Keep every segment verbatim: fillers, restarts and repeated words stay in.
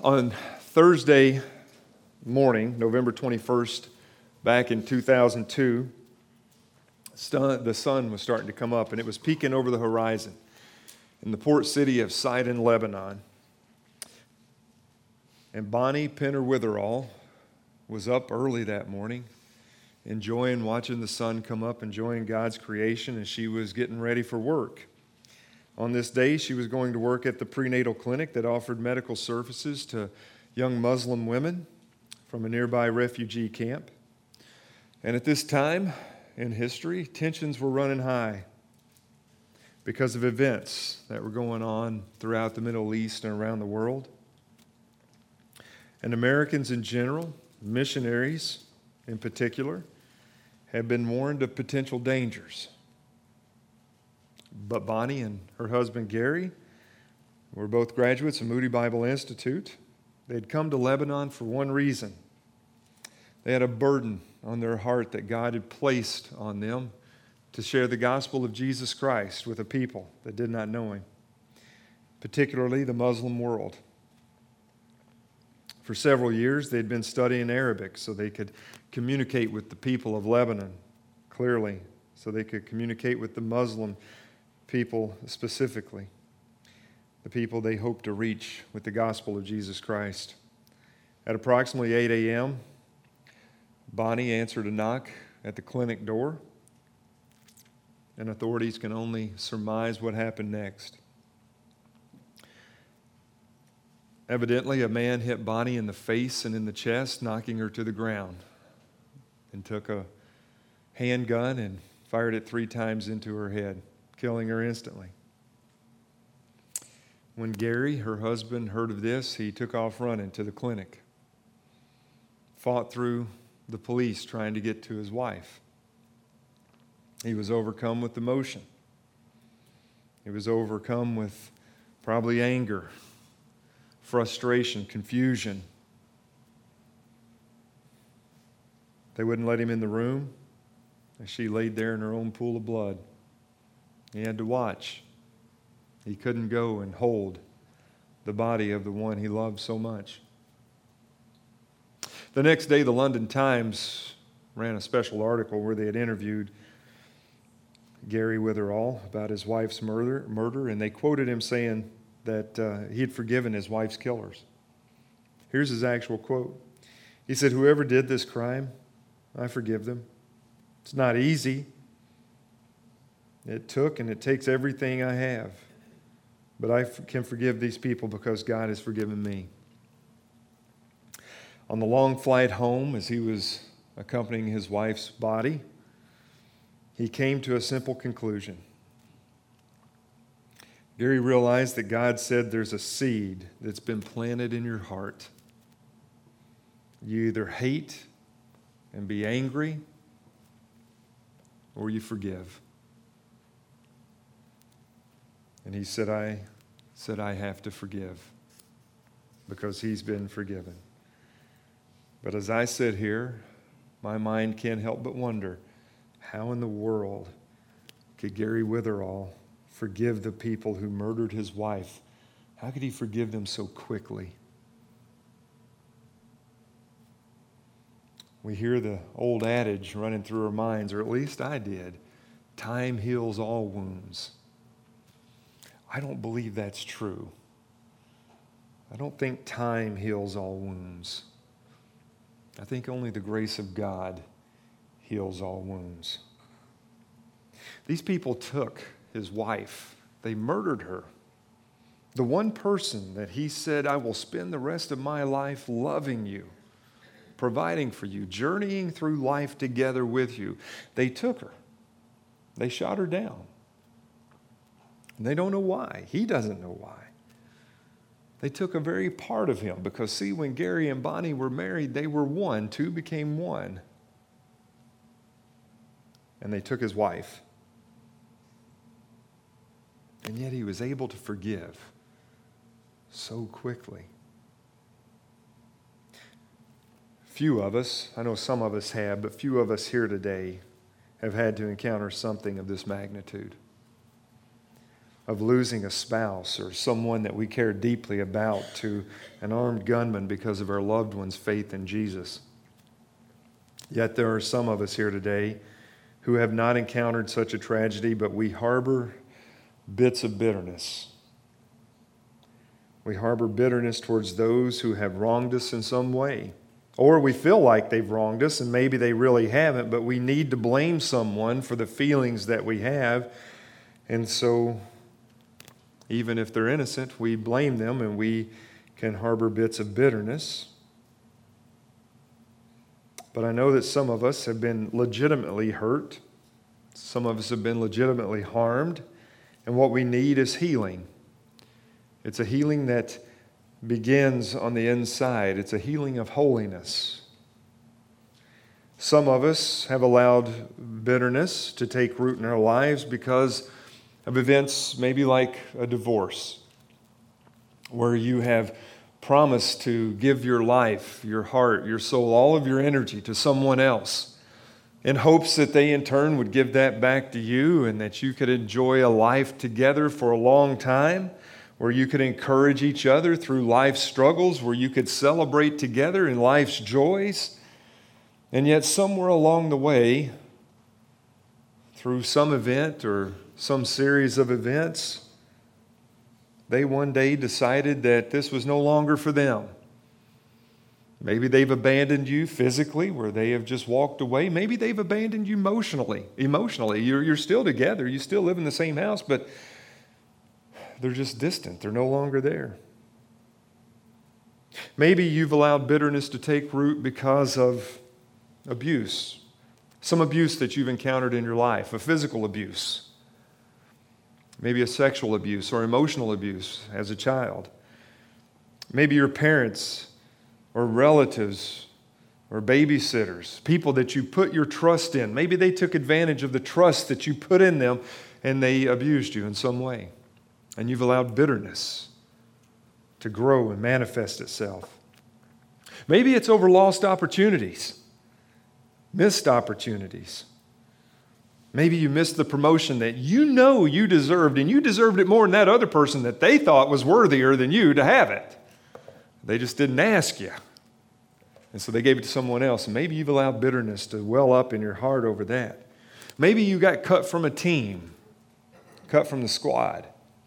On Thursday morning, November twenty-first, back in two thousand two, the sun was starting to come up, and it was peeking over the horizon in the port city of Sidon, Lebanon. And Bonnie Penner Witherall was up early that morning, enjoying watching the sun come up, enjoying God's creation, and she was getting ready for work. On this day, she was going to work at the prenatal clinic that offered medical services to young Muslim women from a nearby refugee camp. And at this time in history, tensions were running high because of events that were going on throughout the Middle East and around the world. And Americans in general, missionaries in particular, have been warned of potential dangers. But Bonnie and her husband Gary were both graduates of Moody Bible Institute. They'd come to Lebanon for one reason. They had a burden on their heart that God had placed on them to share the gospel of Jesus Christ with a people that did not know Him, particularly the Muslim world. For several years, they'd been studying Arabic so they could communicate with the people of Lebanon clearly, so they could communicate with the Muslim people specifically, the people they hoped to reach with the gospel of Jesus Christ. At approximately eight a.m., Bonnie answered a knock at the clinic door, and authorities can only surmise what happened next. Evidently, a man hit Bonnie in the face and in the chest, knocking her to the ground, and took a handgun and fired it three times into her head, killing her instantly. When Gary, her husband, heard of this, he took off running to the clinic, fought through the police trying to get to his wife. He was overcome with emotion. He was overcome with probably anger, frustration, confusion. They wouldn't let him in the room, and she laid there in her own pool of blood. He had to watch. He couldn't go and hold the body of the one he loved so much. The next day, the London Times ran a special article where they had interviewed Gary Witherall about his wife's murder, murder, and they quoted him saying that uh, he had forgiven his wife's killers. Here's his actual quote. He said, "Whoever did this crime, I forgive them. It's not easy. It took and it takes everything I have. But I f- can forgive these people because God has forgiven me." On the long flight home, as he was accompanying his wife's body, he came to a simple conclusion. Gary realized that God said there's a seed that's been planted in your heart. You either hate and be angry, or you forgive. And he said, I said, I have to forgive because he's been forgiven. But as I sit here, my mind can't help but wonder, how in the world could Gary Witherall forgive the people who murdered his wife? How could he forgive them so quickly? We hear the old adage running through our minds, or at least I did, time heals all wounds. I don't believe that's true. I don't think time heals all wounds. I think only the grace of God heals all wounds. These people took his wife. They murdered her. The one person that he said, I will spend the rest of my life loving you, providing for you, journeying through life together with you. They took her. They shot her down. And they don't know why. He doesn't know why. They took a very part of him because, see, when Gary and Bonnie were married, they were one. Two became one. And they took his wife. And yet he was able to forgive so quickly. Few of us, I know some of us have, but few of us here today have had to encounter something of this magnitude. of losing a spouse or someone that we care deeply about to an armed gunman because of our loved one's faith in Jesus. Yet there are some of us here today who have not encountered such a tragedy, but we harbor bits of bitterness. We harbor bitterness towards those who have wronged us in some way. Or we feel like they've wronged us, and maybe they really haven't, but we need to blame someone for the feelings that we have. And so, even if they're innocent, we blame them, and we can harbor bits of bitterness. But I know that some of us have been legitimately hurt. Some of us have been legitimately harmed. And what we need is healing. It's a healing that begins on the inside. It's a healing of holiness. Some of us have allowed bitterness to take root in our lives because of events maybe like a divorce, where you have promised to give your life, your heart, your soul, all of your energy to someone else in hopes that they in turn would give that back to you and that you could enjoy a life together for a long time, where you could encourage each other through life's struggles, where you could celebrate together in life's joys. And yet somewhere along the way, through some event or some series of events, they one day decided that this was no longer for them. Maybe they've abandoned you physically, where they have just walked away. Maybe they've abandoned you emotionally. Emotionally, you're, you're still together. You still live in the same house, but they're just distant. They're no longer there. Maybe you've allowed bitterness to take root because of abuse. Some abuse that you've encountered in your life, a physical abuse. Maybe a sexual abuse or emotional abuse as a child. Maybe your parents or relatives or babysitters, people that you put your trust in. Maybe they took advantage of the trust that you put in them and they abused you in some way. And you've allowed bitterness to grow and manifest itself. Maybe it's over lost opportunities, missed opportunities. Maybe you missed the promotion that you know you deserved, and you deserved it more than that other person that they thought was worthier than you to have it. They just didn't ask you. And so they gave it to someone else. And maybe you've allowed bitterness to well up in your heart over that. Maybe you got cut from a team, cut from the squad.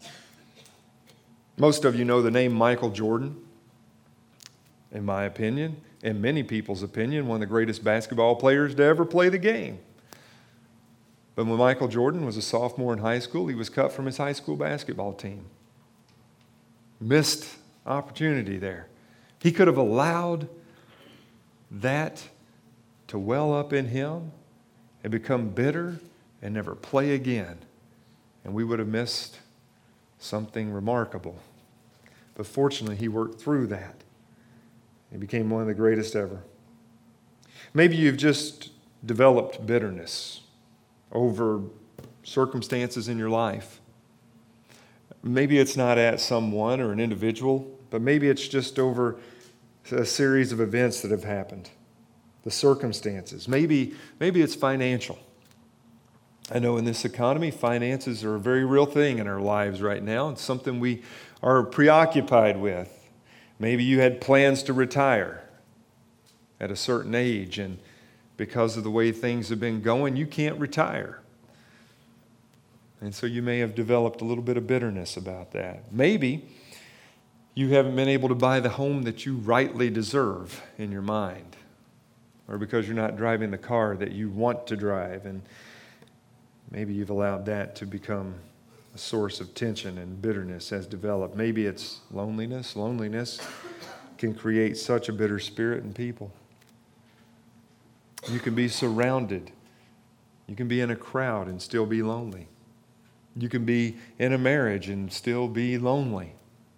Most of you know the name Michael Jordan. In my opinion, in many people's opinion, one of the greatest basketball players to ever play the game. But when Michael Jordan was a sophomore in high school, he was cut from his high school basketball team. Missed opportunity there. He could have allowed that to well up in him and become bitter and never play again. And we would have missed something remarkable. But fortunately, he worked through that. He became one of the greatest ever. Maybe you've just developed bitterness over circumstances in your life. Maybe it's not at someone or an individual, but maybe it's just over a series of events that have happened, the circumstances. Maybe, maybe it's financial. I know in this economy, finances are a very real thing in our lives right now. It's something we are preoccupied with. Maybe you had plans to retire at a certain age, and because of the way things have been going, you can't retire. And so you may have developed a little bit of bitterness about that. Maybe you haven't been able to buy the home that you rightly deserve in your mind, or because you're not driving the car that you want to drive, and maybe you've allowed that to become a source of tension and bitterness has developed. Maybe it's loneliness. Loneliness can create such a bitter spirit in people. You can be surrounded. You can be in a crowd and still be lonely. You can be in a marriage and still be lonely.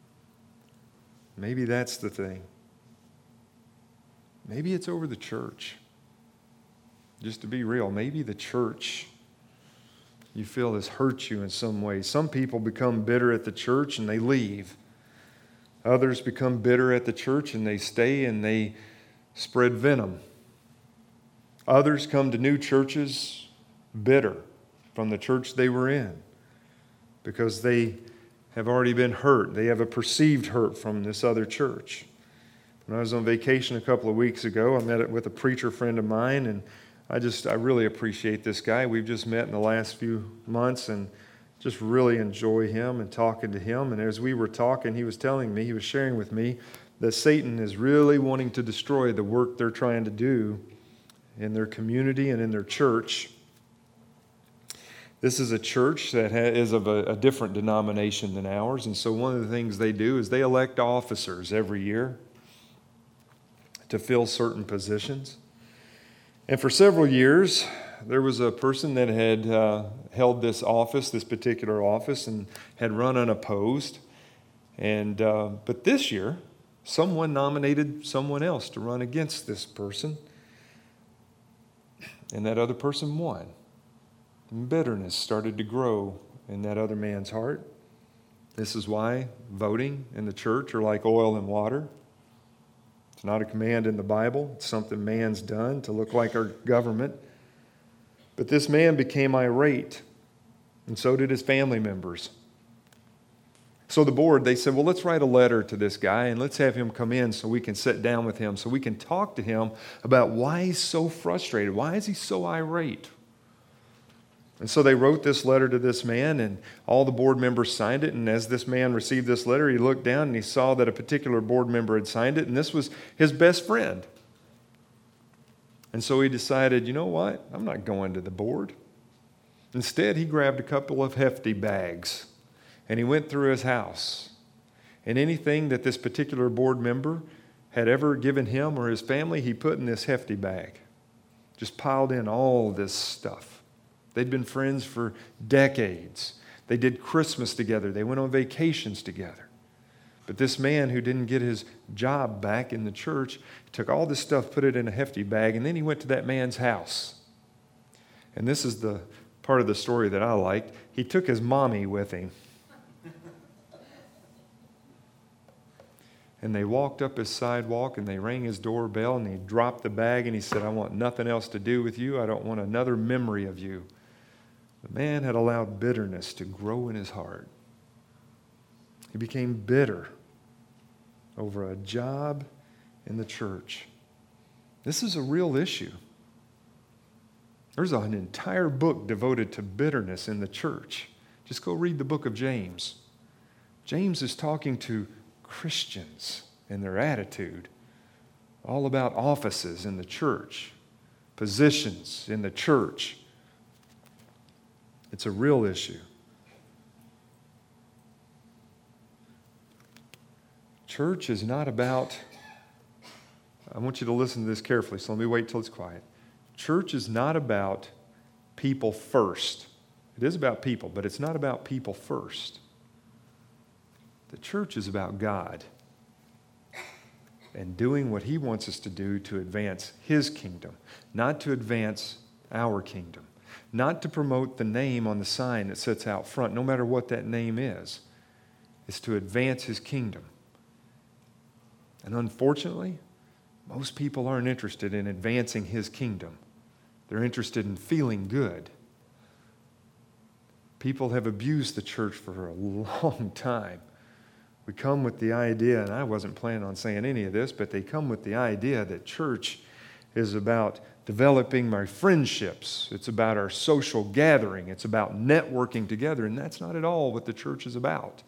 Maybe that's the thing. Maybe it's over the church. Just to be real, maybe the church you feel has hurt you in some way. Some people become bitter at the church and they leave. Others become bitter at the church and they stay and they spread venom. Others come to new churches bitter from the church they were in. because they have already been hurt. They have a perceived hurt from this other church. When I was on vacation a couple of weeks ago, I met with a preacher friend of mine, and I just, I really appreciate this guy. We've just met in the last few months and just really enjoy him and talking to him. And as we were talking, he was telling me, he was sharing with me that Satan is really wanting to destroy the work they're trying to do in their community and in their church. This is a church that is of a, a different denomination than ours, and so one of the things they do is they elect officers every year to fill certain positions. And for several years, there was a person that had uh, held this office, this particular office, and had run unopposed. And uh, but this year, someone nominated someone else to run against this person, and that other person won. And bitterness started to grow in that other man's heart. This is why voting in the church are like oil and water. It's not a command in the Bible. It's something man's done to look like our government. But this man became irate, and so did his family members. So the board, they said, well, let's write a letter to this guy, and let's have him come in so we can sit down with him, so we can talk to him about why he's so frustrated. Why is he so irate? And so they wrote this letter to this man, and all the board members signed it. And as this man received this letter, he looked down and he saw that a particular board member had signed it, and this was his best friend. And so he decided, you know what? I'm not going to the board. Instead, he grabbed a couple of hefty bags, and he went through his house. And anything that this particular board member had ever given him or his family, he put in this hefty bag. Just piled in all this stuff. They'd been friends for decades. They did Christmas together. They went on vacations together. But this man who didn't get his job back in the church took all this stuff, put it in a hefty bag, and then he went to that man's house. And this is the part of the story that I liked. He took his mommy with him. And they walked up his sidewalk, and they rang his doorbell, and he dropped the bag, and he said, I want nothing else to do with you. I don't want another memory of you. The man had allowed bitterness to grow in his heart. He became bitter over a job in the church. This is a real issue. There's an entire book devoted to bitterness in the church. Just go read the book of James. James is talking to Christians and their attitude, all about offices in the church, positions in the church. It's a real issue. Church is not about, I want you to listen to this carefully, so let me wait till it's quiet. Church is not about people first. It is about people, but it's not about people first. The church is about God and doing what He wants us to do to advance His kingdom, not to advance our kingdom, not to promote the name on the sign that sits out front, no matter what that name is. It's to advance His kingdom. And unfortunately, most people aren't interested in advancing His kingdom. They're interested in feeling good. People have abused the church for a long time. We come with the idea, and I wasn't planning on saying any of this, but they come with the idea that church is about developing my friendships. It's about our social gathering. It's about networking together, and that's not at all what the church is about.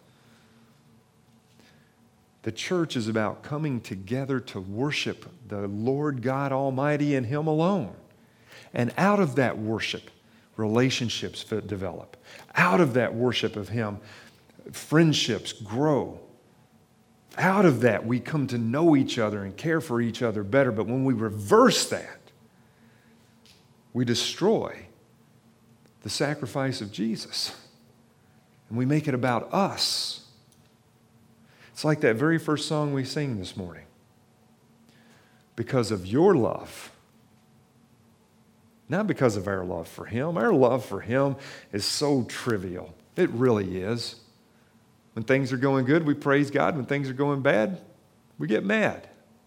The church is about coming together to worship the Lord God Almighty and Him alone. And out of that worship, relationships develop. Out of that worship of Him, friendships grow. Out of that, we come to know each other and care for each other better. But when we reverse that, we destroy the sacrifice of Jesus. And we make it about us. It's like that very first song we sing this morning. Because of your love. Not because of our love for Him. Our love for Him is so trivial. It really is. When things are going good, we praise God. When things are going bad, we get mad.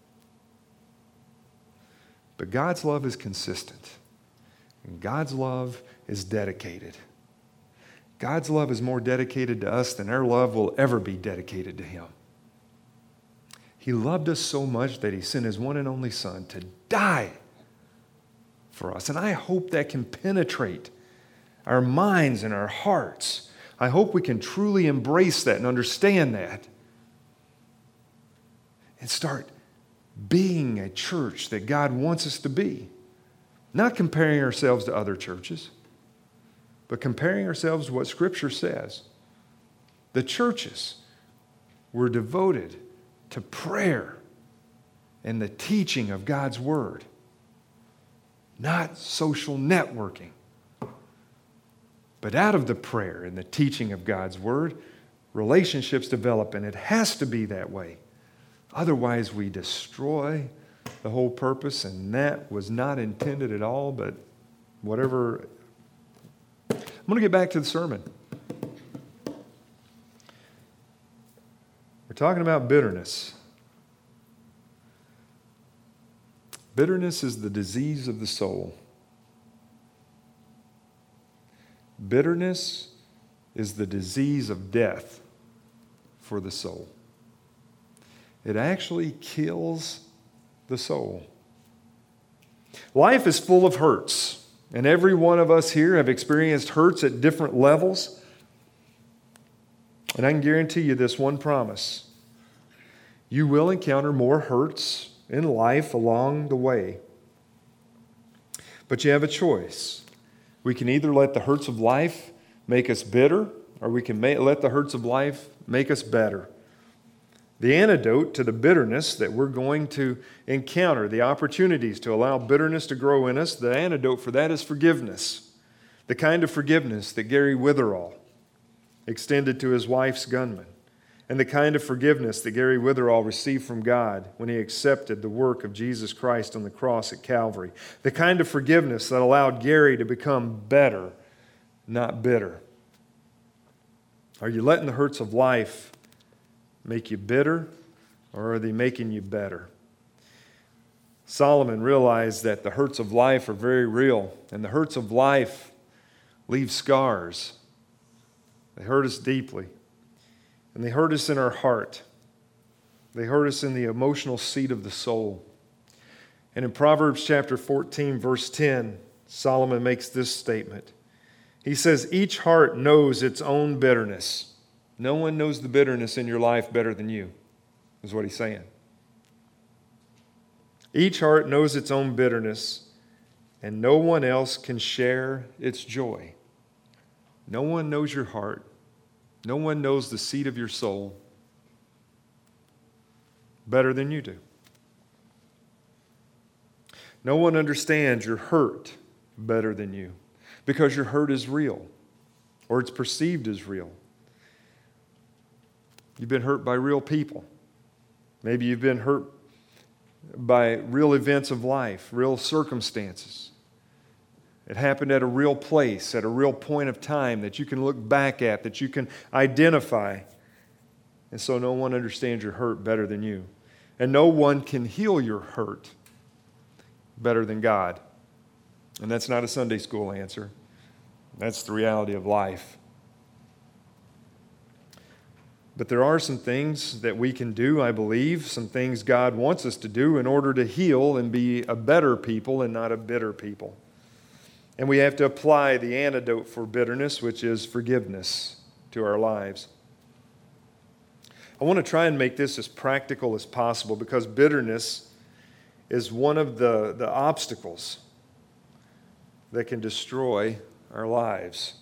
But God's love is consistent. And God's love is dedicated. God's love is more dedicated to us than our love will ever be dedicated to Him. He loved us so much that He sent His one and only Son to die for us. And I hope that can penetrate our minds and our hearts. I hope we can truly embrace that and understand that and start being a church that God wants us to be. Not comparing ourselves to other churches, but comparing ourselves to what Scripture says. The churches were devoted to prayer and the teaching of God's Word, not social networking. But out of the prayer and the teaching of God's Word, relationships develop, and it has to be that way. Otherwise, we destroy the whole purpose, and that was not intended at all, but whatever. I'm going to get back to the sermon. We're talking about bitterness. Bitterness is the disease of the soul. Bitterness is the disease of death for the soul. It actually kills the soul. Life is full of hurts, and every one of us here have experienced hurts at different levels. And I can guarantee you this one promise. You will encounter more hurts in life along the way. But you have a choice. We can either let the hurts of life make us bitter, or we can let the hurts of life make us better. The antidote to the bitterness that we're going to encounter, the opportunities to allow bitterness to grow in us, the antidote for that is forgiveness. The kind of forgiveness that Gary Witherall extended to his wife's gunman, and the kind of forgiveness that Gary Witherall received from God when he accepted the work of Jesus Christ on the cross at Calvary. The kind of forgiveness that allowed Gary to become better, not bitter. Are you letting the hurts of life make you bitter, or are they making you better? Solomon realized that the hurts of life are very real, and the hurts of life leave scars. They hurt us deeply, and they hurt us in our heart. They hurt us in the emotional seat of the soul. And in Proverbs chapter fourteen, verse ten, Solomon makes this statement. He says, "Each heart knows its own bitterness." No one knows the bitterness in your life better than you, is what he's saying. Each heart knows its own bitterness, and no one else can share its joy. No one knows your heart. No one knows the seat of your soul better than you do. No one understands your hurt better than you, because your hurt is real, or it's perceived as real. You've been hurt by real people. Maybe you've been hurt by real events of life, real circumstances. It happened at a real place, at a real point of time that you can look back at, that you can identify. And so no one understands your hurt better than you. And no one can heal your hurt better than God. And that's not a Sunday school answer. That's the reality of life. But there are some things that we can do, I believe, some things God wants us to do in order to heal and be a better people and not a bitter people. And we have to apply the antidote for bitterness, which is forgiveness, to our lives. I want to try and make this as practical as possible, because bitterness is one of the, the obstacles that can destroy our lives.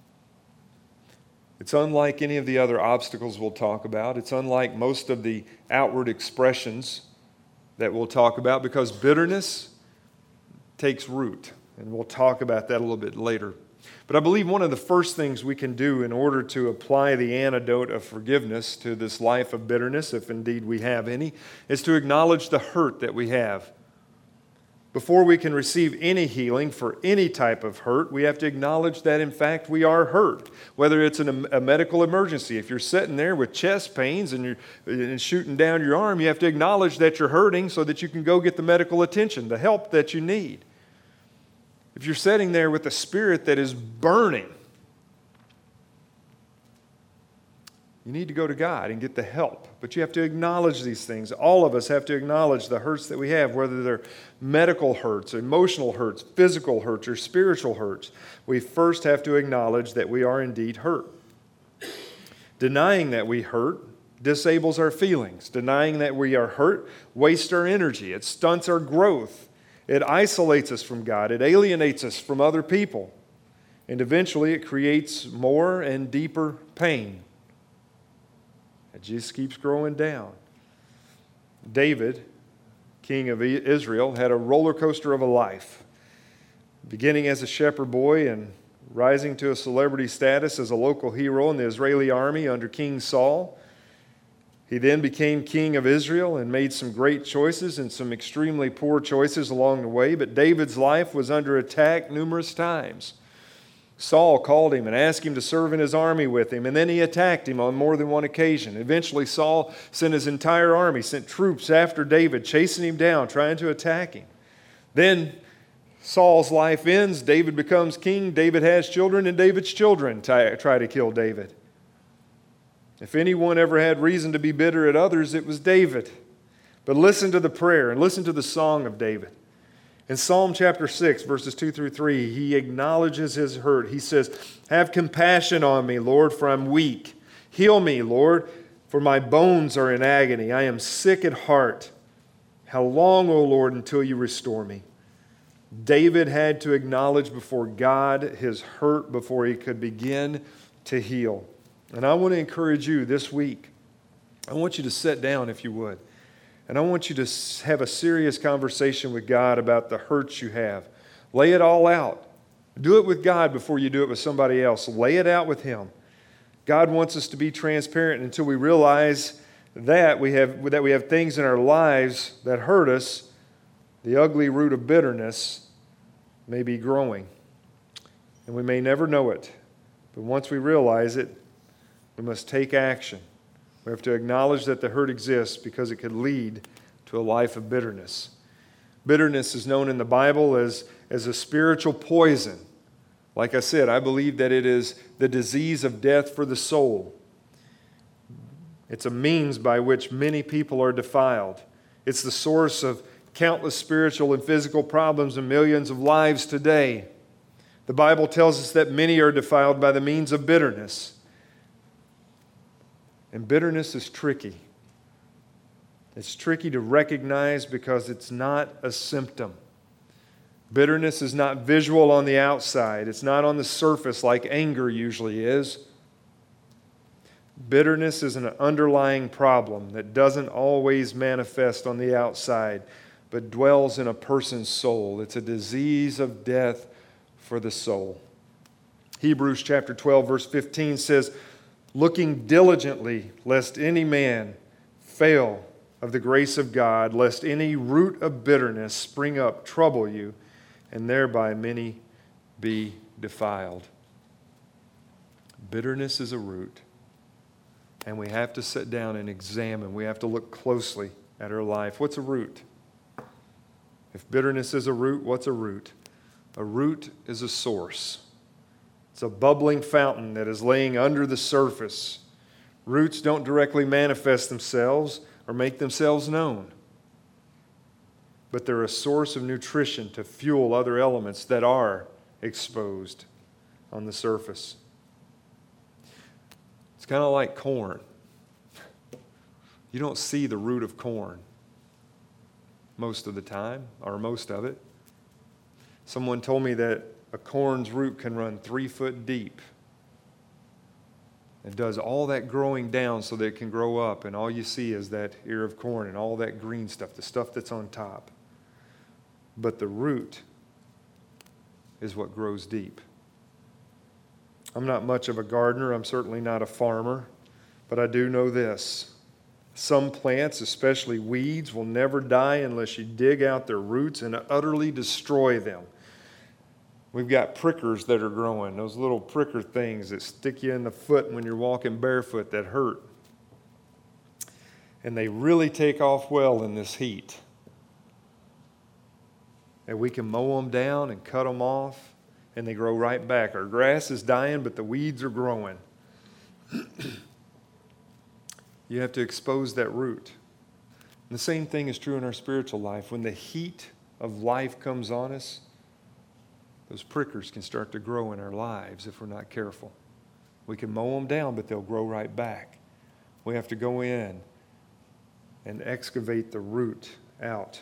It's unlike any of the other obstacles we'll talk about. It's unlike most of the outward expressions that we'll talk about, because bitterness takes root. And we'll talk about that a little bit later. But I believe one of the first things we can do in order to apply the antidote of forgiveness to this life of bitterness, if indeed we have any, is to acknowledge the hurt that we have. Before we can receive any healing for any type of hurt, we have to acknowledge that, in fact, we are hurt. Whether it's an, a medical emergency, if you're sitting there with chest pains and you're and shooting down your arm, you have to acknowledge that you're hurting so that you can go get the medical attention, the help that you need. If you're sitting there with a spirit that is burning, You need to go to God and get the help. But you have to acknowledge these things. All of us have to acknowledge the hurts that we have, whether they're medical hurts, emotional hurts, physical hurts, or spiritual hurts. We first have to acknowledge that we are indeed hurt. Denying that we hurt disables our feelings. Denying that we are hurt wastes our energy. It stunts our growth. It isolates us from God. It alienates us from other people. And eventually it creates more and deeper pain. It just keeps growing down. David, king of Israel, had a roller coaster of a life. Beginning as a shepherd boy and rising to a celebrity status as a local hero in the Israeli army under King Saul. He then became king of Israel and made some great choices and some extremely poor choices along the way. But David's life was under attack numerous times. Saul called him and asked him to serve in his army with him, and then he attacked him on more than one occasion. Eventually, Saul sent his entire army, sent troops after David, chasing him down, trying to attack him. Then Saul's life ends. David becomes king. David has children, and David's children try to kill David. If anyone ever had reason to be bitter at others, it was David. But listen to the prayer and listen to the song of David. In Psalm chapter six, verses two through three, he acknowledges his hurt. He says, "Have compassion on me, Lord, for I'm weak. Heal me, Lord, for my bones are in agony. I am sick at heart. How long, O Lord, until you restore me?" David had to acknowledge before God his hurt before he could begin to heal. And I want to encourage you this week. I want you to sit down if you would. And I want you to have a serious conversation with God about the hurts you have. Lay it all out. Do it with God before you do it with somebody else. Lay it out with Him. God wants us to be transparent until we realize that we have, that we have things in our lives that hurt us. The ugly root of bitterness may be growing. And we may never know it. But once we realize it, we must take action. We have to acknowledge that the hurt exists because it could lead to a life of bitterness. Bitterness is known in the Bible as, as a spiritual poison. Like I said, I believe that it is the disease of death for the soul. It's a means by which many people are defiled. It's the source of countless spiritual and physical problems in millions of lives today. The Bible tells us that many are defiled by the means of bitterness. And bitterness is tricky. It's tricky to recognize because it's not a symptom. Bitterness is not visual on the outside. It's not on the surface like anger usually is. Bitterness is an underlying problem that doesn't always manifest on the outside, but dwells in a person's soul. It's a disease of death for the soul. Hebrews chapter twelve, verse fifteen says, "Looking diligently, lest any man fail of the grace of God, lest any root of bitterness spring up, trouble you, and thereby many be defiled." Bitterness is a root, and we have to sit down and examine. We have to look closely at our life. What's a root? If bitterness is a root, what's a root? A root is a source. It's a bubbling fountain that is laying under the surface. Roots don't directly manifest themselves or make themselves known, but they're a source of nutrition to fuel other elements that are exposed on the surface. It's kind of like corn. You don't see the root of corn most of the time, or most of it. Someone told me that a corn's root can run three foot deep. It does all that growing down so that it can grow up, and all you see is that ear of corn and all that green stuff, the stuff that's on top. But the root is what grows deep. I'm not much of a gardener. I'm certainly not a farmer, but I do know this. Some plants, especially weeds, will never die unless you dig out their roots and utterly destroy them. We've got prickers that are growing, those little pricker things that stick you in the foot when you're walking barefoot that hurt. And they really take off well in this heat. And we can mow them down and cut them off, and they grow right back. Our grass is dying, but the weeds are growing. You have to expose that root. And the same thing is true in our spiritual life. When the heat of life comes on us, those prickers can start to grow in our lives if we're not careful. We can mow them down, but they'll grow right back. We have to go in and excavate the root out.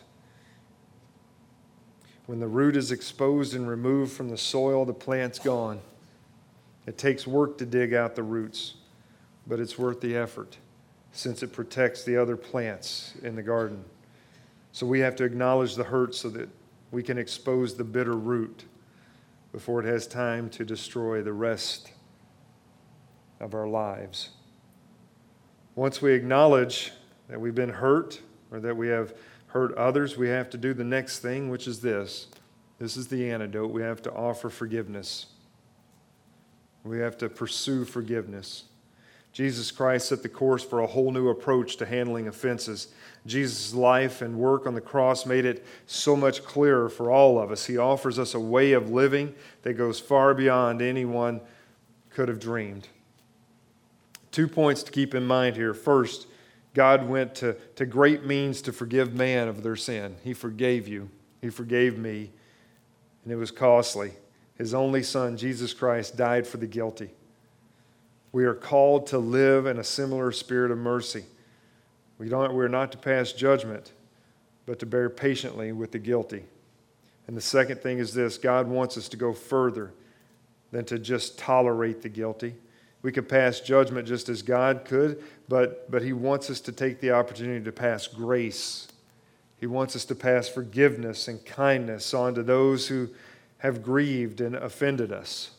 When the root is exposed and removed from the soil, the plant's gone. It takes work to dig out the roots, but it's worth the effort since it protects the other plants in the garden. So we have to acknowledge the hurt so that we can expose the bitter root before it has time to destroy the rest of our lives. Once we acknowledge that we've been hurt or that we have hurt others, we have to do the next thing, which is this. This is the antidote. We have to offer forgiveness. We have to pursue forgiveness. Jesus Christ set the course for a whole new approach to handling offenses. Jesus' life and work on the cross made it so much clearer for all of us. He offers us a way of living that goes far beyond anyone could have dreamed. Two points to keep in mind here. First, God went to, to great means to forgive man of their sin. He forgave you. He forgave me. And it was costly. His only Son, Jesus Christ, died for the guilty. We are called to live in a similar spirit of mercy. We don't, we're not to pass judgment, but to bear patiently with the guilty. And the second thing is this: God wants us to go further than to just tolerate the guilty. We could pass judgment just as God could, but, but He wants us to take the opportunity to pass grace. He wants us to pass forgiveness and kindness on to those who have grieved and offended us.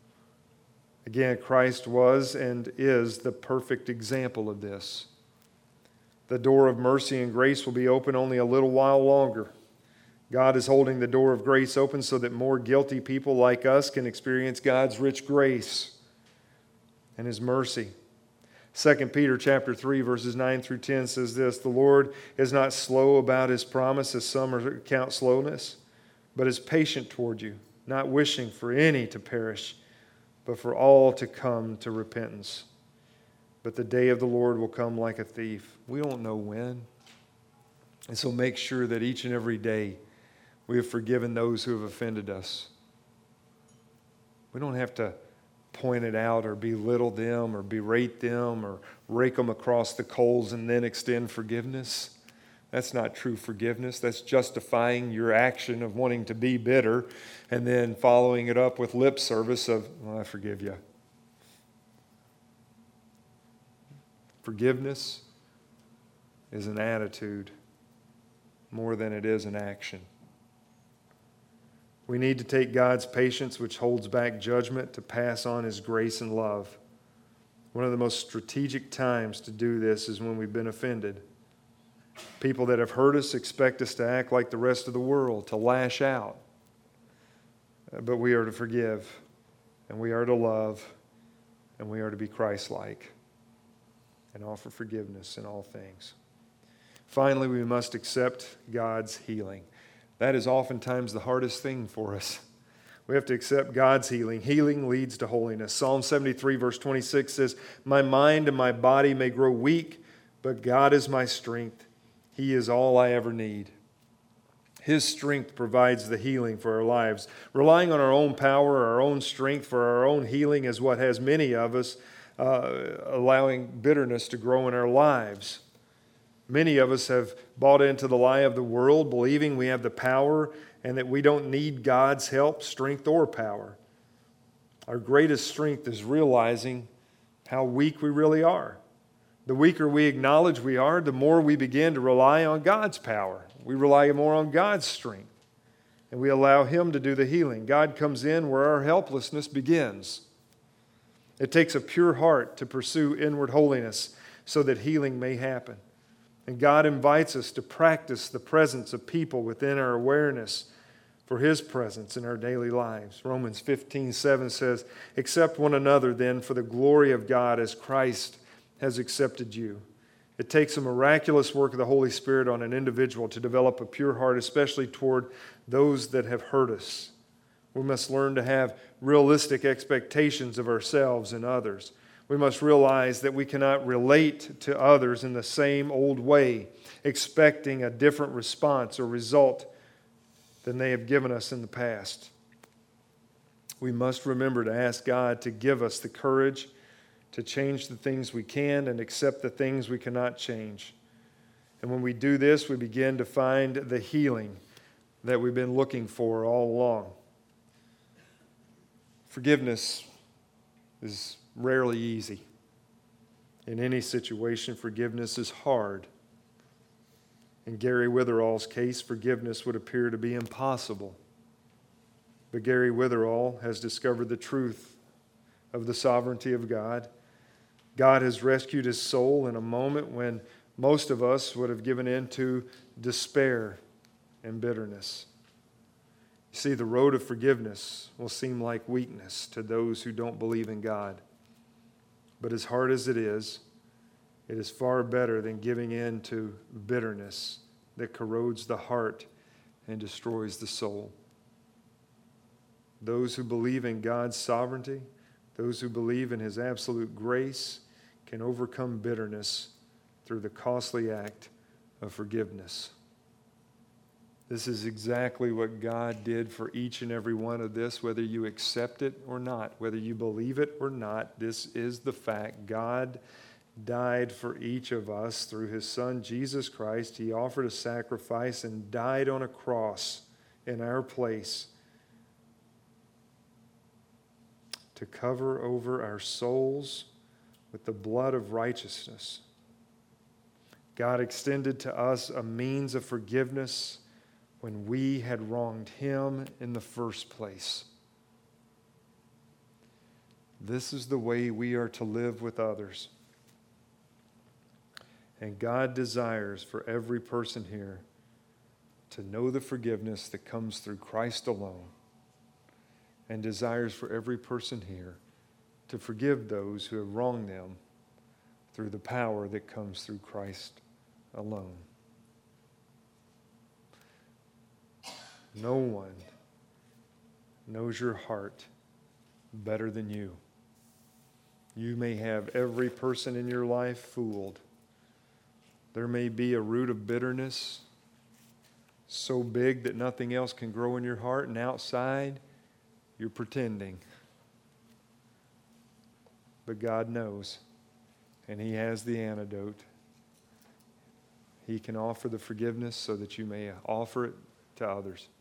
Again, Christ was and is the perfect example of this. The door of mercy and grace will be open only a little while longer. God is holding the door of grace open so that more guilty people like us can experience God's rich grace and His mercy. Second Peter chapter three, verses nine through ten says this: "The Lord is not slow about His promise, as some count slowness, but is patient toward you, not wishing for any to perish, but for all to come to repentance. But the day of the Lord will come like a thief." We don't know when. And so make sure that each and every day we have forgiven those who have offended us. We don't have to point it out or belittle them or berate them or rake them across the coals and then extend forgiveness. That's not true forgiveness. That's justifying your action of wanting to be bitter and then following it up with lip service of, "Well, I forgive you." Forgiveness is an attitude more than it is an action. We need to take God's patience, which holds back judgment, to pass on His grace and love. One of the most strategic times to do this is when we've been offended. People that have hurt us expect us to act like the rest of the world, to lash out. But we are to forgive, and we are to love, and we are to be Christ-like and offer forgiveness in all things. Finally, we must accept God's healing. That is oftentimes the hardest thing for us. We have to accept God's healing. Healing leads to holiness. Psalm seventy-three, verse twenty-six says, "My mind and my body may grow weak, but God is my strength. He is all I ever need." His strength provides the healing for our lives. Relying on our own power, our own strength for our own healing is what has many of us uh, allowing bitterness to grow in our lives. Many of us have bought into the lie of the world, believing we have the power and that we don't need God's help, strength, or power. Our greatest strength is realizing how weak we really are. The weaker we acknowledge we are, the more we begin to rely on God's power. We rely more on God's strength, and we allow Him to do the healing. God comes in where our helplessness begins. It takes a pure heart to pursue inward holiness so that healing may happen. And God invites us to practice the presence of people within our awareness for His presence in our daily lives. Romans fifteen seven says, "Accept one another then for the glory of God as Christ has accepted you." It takes a miraculous work of the Holy Spirit on an individual to develop a pure heart, especially toward those that have hurt us. We must learn to have realistic expectations of ourselves and others. We must realize that we cannot relate to others in the same old way, expecting a different response or result than they have given us in the past. We must remember to ask God to give us the courage to change the things we can and accept the things we cannot change. And when we do this, we begin to find the healing that we've been looking for all along. Forgiveness is rarely easy. In any situation, forgiveness is hard. In Gary Witherall's case, forgiveness would appear to be impossible. But Gary Witherall has discovered the truth of the sovereignty of God. God has rescued his soul in a moment when most of us would have given in to despair and bitterness. You see, the road of forgiveness will seem like weakness to those who don't believe in God. But as hard as it is, it is far better than giving in to bitterness that corrodes the heart and destroys the soul. Those who believe in God's sovereignty, those who believe in his absolute grace, can overcome bitterness through the costly act of forgiveness. This is exactly what God did for each and every one of this, whether you accept it or not, whether you believe it or not. This is the fact. God died for each of us through his Son, Jesus Christ. He offered a sacrifice and died on a cross in our place to cover over our souls with the blood of righteousness. God extended to us a means of forgiveness when we had wronged him in the first place. This is the way we are to live with others. And God desires for every person here to know the forgiveness that comes through Christ alone, and desires for every person here to forgive those who have wronged them through the power that comes through Christ alone. No one knows your heart better than you. You may have every person in your life fooled. There may be a root of bitterness so big that nothing else can grow in your heart, and outside you're pretending. But God knows, and he has the antidote. He can offer the forgiveness so that you may offer it to others.